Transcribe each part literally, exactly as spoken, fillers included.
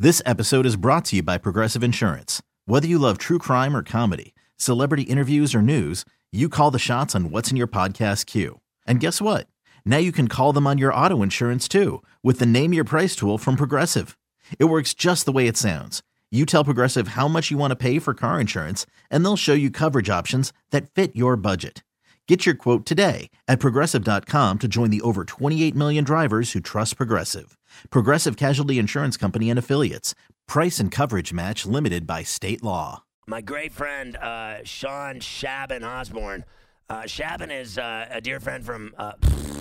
This episode is brought to you by Progressive Insurance. Whether you love true crime or comedy, celebrity interviews or news, you call the shots on what's in your podcast queue. And guess what? Now you can call them on your auto insurance too with the Name Your Price tool from Progressive. It works just the way it sounds. You tell Progressive how much you want to pay for car insurance, and they'll show you coverage options that fit your budget. Get your quote today at Progressive dot com to join the over twenty-eight million drivers who trust Progressive. Progressive Casualty Insurance Company and Affiliates. Price and coverage match limited by state law. My great friend, uh, Sean Shabin Osborne. Uh, Shabin is uh, a dear friend from uh,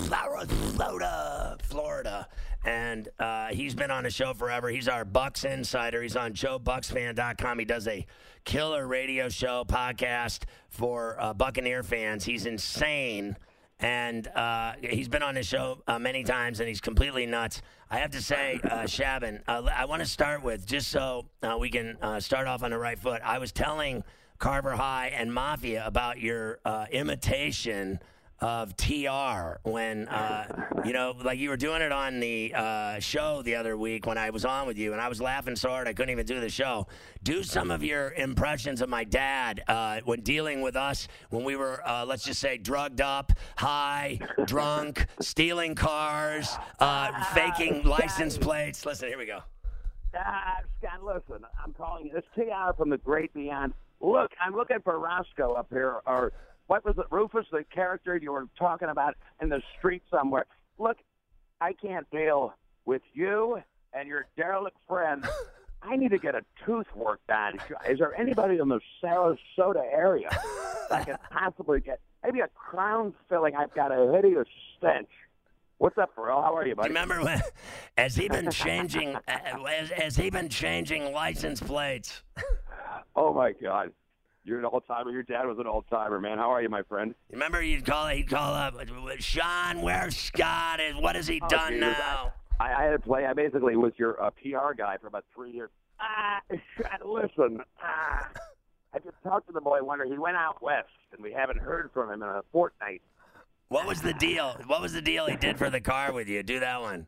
Florida, Florida. And uh, he's been on the show forever. He's our Bucks insider. He's on Joe Bucks Fan dot com. He does a killer radio show podcast for uh, Buccaneer fans. He's insane. And uh, he's been on the show uh, many times, and he's completely nuts. I have to say, uh, Shabin, uh, I want to start with, just so uh, we can uh, start off on the right foot, I was telling Carver High and Mafia about your uh, imitation of T R when, uh, you know, like you were doing it on the uh, show the other week when I was on with you, and I was laughing so hard I couldn't even do the show. Do some of your impressions of my dad uh, when dealing with us when we were, uh, let's just say, drugged up, high, drunk, stealing cars, uh, faking license plates. Listen, here we go. Uh, Scott, listen, I'm calling you. This T R from the great beyond. Look, I'm looking for Roscoe up here, or what was it, Rufus, the character you were talking about in the street somewhere. Look, I can't deal with you and your derelict friend. I need to get a tooth worked on. Is there anybody in the Sarasota area that can possibly get maybe a crown filling? I've got a hideous stench. What's up, Pharrell? How are you, buddy? Remember when, has he been changing? uh, has, has he been changing license plates? Oh my God. You're an old-timer. Your dad was an old-timer, man. How are you, my friend? Remember you'd call he'd call up, Sean, where's Scott? What has he oh, done geez, now? I, I had to play. I basically was your uh, P R guy for about three years. Ah, Scott, listen. Ah, I just talked to the boy Wonder. He went out west, and we haven't heard from him in a fortnight. What was the deal? What was the deal he did for the car with you? Do that one.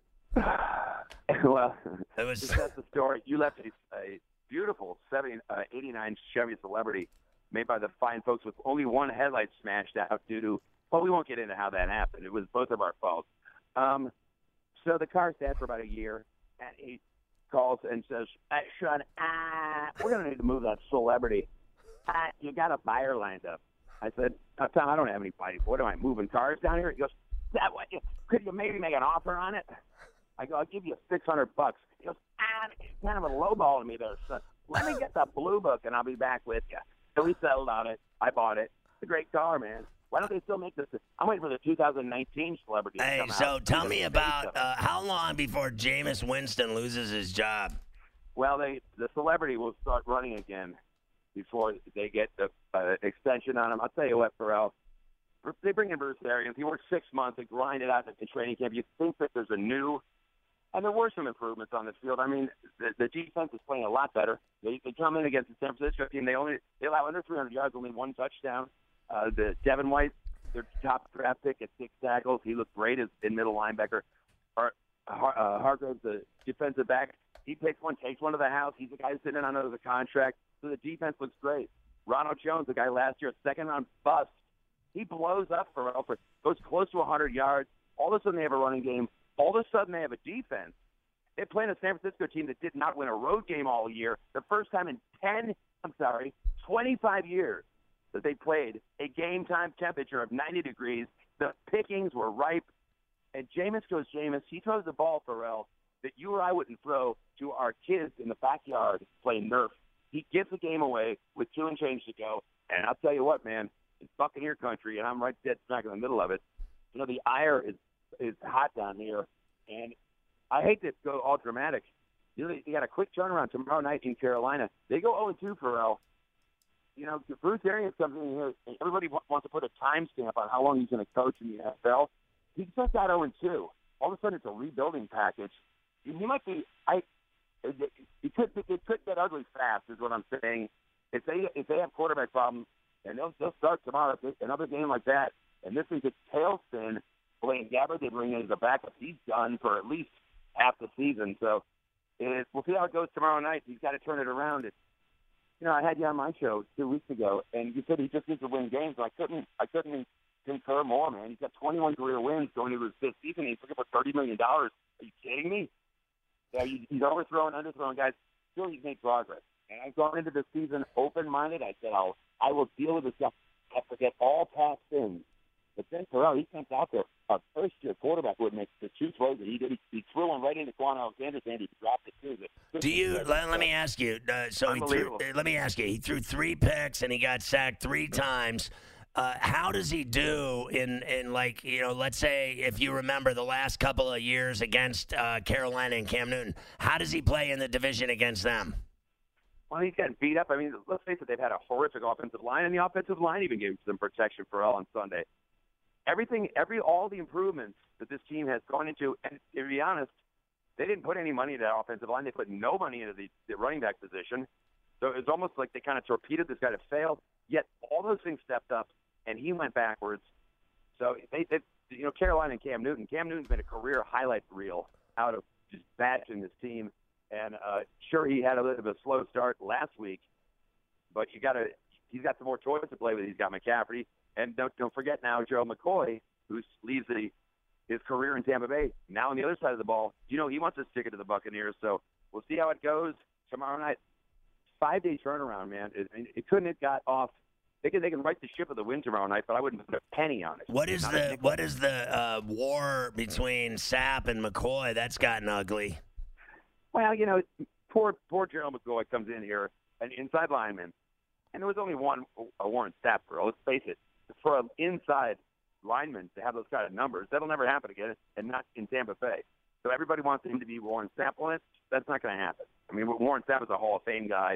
Well, it was. That's the story. You left a, a beautiful seventy, uh, eighty-nine Chevy Celebrity made by the fine folks with only one headlight smashed out due to, well, we won't get into how that happened. It was both of our faults. Um, so the car sat for about a year, and he calls and says, hey, Sean, ah, we're going to need to move that Celebrity. Ah, you got a buyer lined up. I said, oh, Tom, I don't have any buyers. What am I, moving cars down here? He goes, that way, could you maybe make an offer on it? I go, I'll give you six hundred bucks. He goes, ah, kind of a lowballing me there, son. Let me get the blue book, and I'll be back with you. So we settled on it. I bought it. It's a great car, man. Why don't they still make this? I'm waiting for the two thousand nineteen Celebrity to Hey, come so out. tell me about uh, how long before Jameis Winston loses his job? Well, they the Celebrity will start running again before they get the uh, extension on him. I'll tell you what, Pharrell. They bring in Bruce Arians. He worked six months and grinded out in training camp. You think that there's a new – and there were some improvements on the field. I mean, the, the defense is playing a lot better. They, they come in against the San Francisco team. They only they allow under three hundred yards, only one touchdown. Uh, the Devin White, their top draft pick at six tackles. He looked great as in middle linebacker. Har, Har, uh, Hargrave, the defensive back, he picks one, takes one to the house. He's the guy sitting in under the contract. So the defense looks great. Ronald Jones, the guy last year, second round bust. He blows up for Alfred, goes close to one hundred yards. All of a sudden they have a running game. All of a sudden they have a defense. They're playing a San Francisco team that did not win a road game all year. The first time in ten, I'm sorry, twenty-five years that they played a game-time temperature of ninety degrees. The pickings were ripe. And Jameis goes Jameis. He throws the ball, Pharrell, that you or I wouldn't throw to our kids in the backyard playing Nerf. He gives the game away with two and change to go. And I'll tell you what, man, it's Buccaneer country, and I'm right dead smack in the middle of it. You know, the ire is, is hot down here. And I hate to go all dramatic. You know, they got a quick turnaround tomorrow night in Carolina. They go oh and two, Pharrell. You know, Bruce Arians comes in here, and everybody wants to put a timestamp on how long he's going to coach in the N F L. He just got oh and two. All of a sudden, it's a rebuilding package. He might be. I. It could. It could get ugly fast, is what I'm saying. If they if they have quarterback problems, and they'll they'll start tomorrow. Another game like that, and this is a tailspin. Blaine Gabbert, they bring in as a backup. He's done for at least half the season. So It, we'll see how it goes tomorrow night. He's got to turn it around. It's, you know, I had you on my show two weeks ago, and you said he just needs to win games. I couldn't, I couldn't concur more, man. He's got twenty-one career wins going into his fifth season. He's looking for thirty million dollars. Are you kidding me? Yeah, he's overthrowing, underthrowing guys. Still, he's made progress. And I've gone into the season open-minded. I said, I'll, I will deal with this stuff. I forget all past things. But then Terrell, he comes out there. A first-year quarterback would make the two throws that he did. He, he threw one right into Quan Alexander's hand. He dropped it too. Do you? Let, let me ask you. Uh, so he threw. Uh, let me ask you. He threw three picks and he got sacked three times. Uh, how does he do in, in like, you know, let's say if you remember the last couple of years against uh, Carolina and Cam Newton, how does he play in the division against them? Well, he's getting beat up. I mean, let's face it, they've had a horrific offensive line, and the offensive line even gave them protection for all on Sunday. Everything, every, all the improvements that this team has gone into, and to be honest, they didn't put any money into that offensive line. They put no money into the, the running back position. So it was almost like they kind of torpedoed this guy to fail, yet all those things stepped up, and he went backwards. So, they, they you know, Carolina and Cam Newton. Cam Newton's been a career highlight reel out of just bashing this team. And uh, sure, he had a little bit of a slow start last week, but you got to he's got some more choice to play with. He's got McCaffrey, and don't don't forget now Joe McCoy, who leaves the, his career in Tampa Bay. Now on the other side of the ball, you know he wants to stick it to the Buccaneers. So we'll see how it goes tomorrow night. Five day turnaround, man. It, it couldn't have got off. They can they can right the ship of the win tomorrow night, but I wouldn't put a penny on it. What is Not the what is the uh, war between Sapp and McCoy? That's gotten ugly. Well, you know, poor poor Gerald McCoy comes in here, an inside lineman, and there was only one, a Warren Sapp girl. Let's face it, for an inside lineman to have those kind of numbers, that'll never happen again, and not in Tampa Bay. So everybody wants him to be Warren Sapp on it. That's not going to happen. I mean, Warren Sapp is a Hall of Fame guy.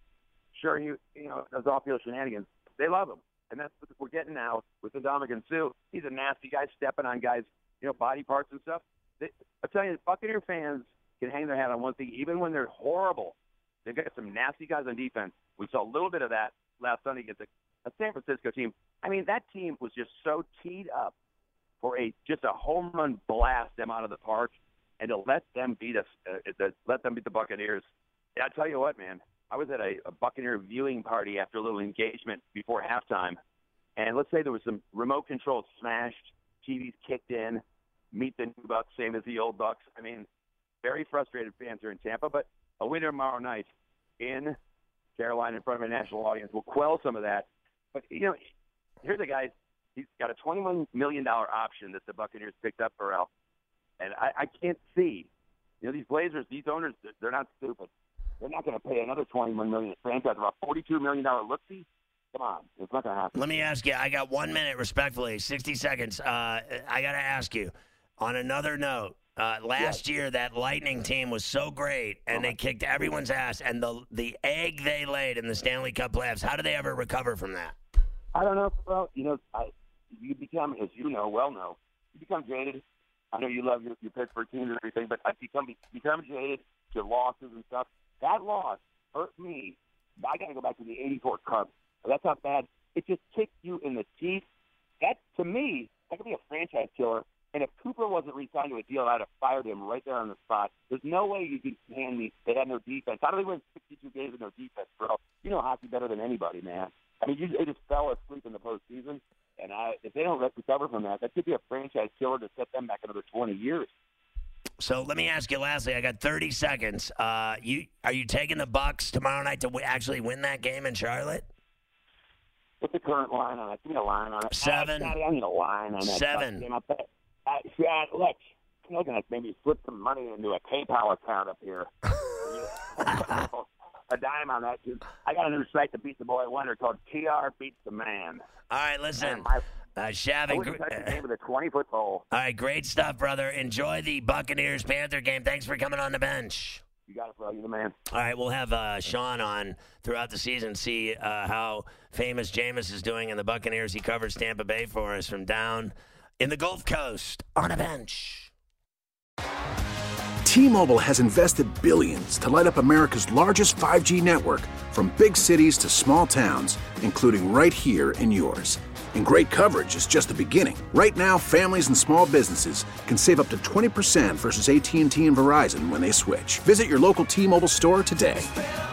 Sure, he you know does off-field shenanigans. They love him, and that's what we're getting now with Ndamukong Suh. He's a nasty guy, stepping on guys, you know, body parts and stuff. They, I tell you, Buccaneer fans can hang their hat on one thing, even when they're horrible. They've got some nasty guys on defense. We saw a little bit of that last Sunday against a, a San Francisco team. I mean, that team was just so teed up for a just a home run blast them out of the park, and to let them beat us, uh, to let them beat the Buccaneers. Yeah, I tell you what, man. I was at a, a Buccaneer viewing party after a little engagement before halftime, and let's say there was some remote controls smashed, T Vs kicked in, meet the new Bucs, same as the old Bucs. I mean, very frustrated fans here in Tampa, but a win tomorrow night in Carolina in front of a national audience will quell some of that. But, you know, here's a guy, he's got a twenty-one million dollars option that the Buccaneers picked up for Al. And I, I can't see, you know, these Blazers, these owners, they're not stupid. They're not going to pay another twenty-one million dollars franchise about forty-two million dollars look-see. Come on, it's not going to happen. Let me ask you, I got one minute, respectfully, sixty seconds. Uh, I got to ask you, on another note, Uh, last yes. year, that Lightning team was so great, and uh-huh. they kicked everyone's ass. And the the egg they laid in the Stanley Cup playoffs, how do they ever recover from that? I don't know. Well, you know, I, you become, as you know, well know, you become jaded. I know you love your, your Pittsburgh teams and everything, but I become become jaded to losses and stuff. That loss hurt me. I got to go back to the eighty-four Cubs. That's how bad. It just kicked you in the teeth. That, to me, that could be a franchise killer. And if Cooper wasn't re-signed to a deal, I'd have fired him right there on the spot. There's no way you could hand me they had no defense. How do they win sixty-two games with no defense, bro? You know hockey better than anybody, man. I mean, you, they just fell asleep in the postseason. And I, if they don't recover from that, that could be a franchise killer to set them back another twenty years. So let me ask you lastly, I got thirty seconds. Uh, you Are you taking the Bucs tomorrow night to w- actually win that game in Charlotte? What's the current line on it? Give me a line on it. Seven. I, I need a line on that. Seven. Uh, yeah, look, I'm looking at maybe slip some money into a PayPal account up here. A dime on that, dude. I got a new site to beat the boy wonder called T R Beats the Man. All right, listen. My, uh, Shavin, I wouldn't touch the game with a twenty-foot pole. All right, great stuff, brother. Enjoy the Buccaneers-Panther game. Thanks for coming on the bench. You got it, bro. You're the man. All right, we'll have uh, Sean on throughout the season, see uh, how famous Jameis is doing in the Buccaneers. He covers Tampa Bay for us from down in the Gulf Coast on a bench. T-Mobile has invested billions to light up America's largest five G network, from big cities to small towns, including right here in yours. And great coverage is just the beginning. Right now, families and small businesses can save up to twenty percent versus A T and T and Verizon when they switch. Visit your local T-Mobile store today.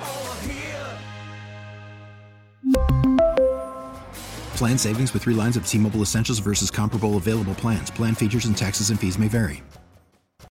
Plan savings with three lines of T-Mobile Essentials versus comparable available plans. Plan features and taxes and fees may vary.